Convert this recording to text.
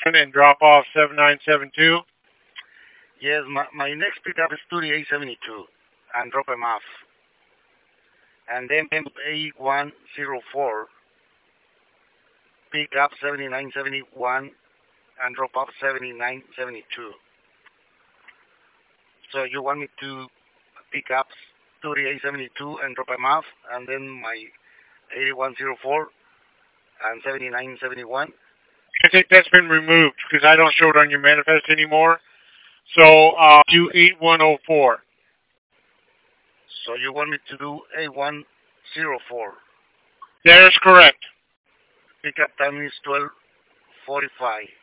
and drop off 7972. Yes, my next pickup is 3872 and drop him off. And then A104, pick up 7971 and drop off 7972. So you want me to pick up 3872 and drop him off, and then my 8104 and 7971? I think that's been removed because I don't show it on your manifest anymore. So do 8104. So you want me to do A104? That is correct. Pickup time is 12:45.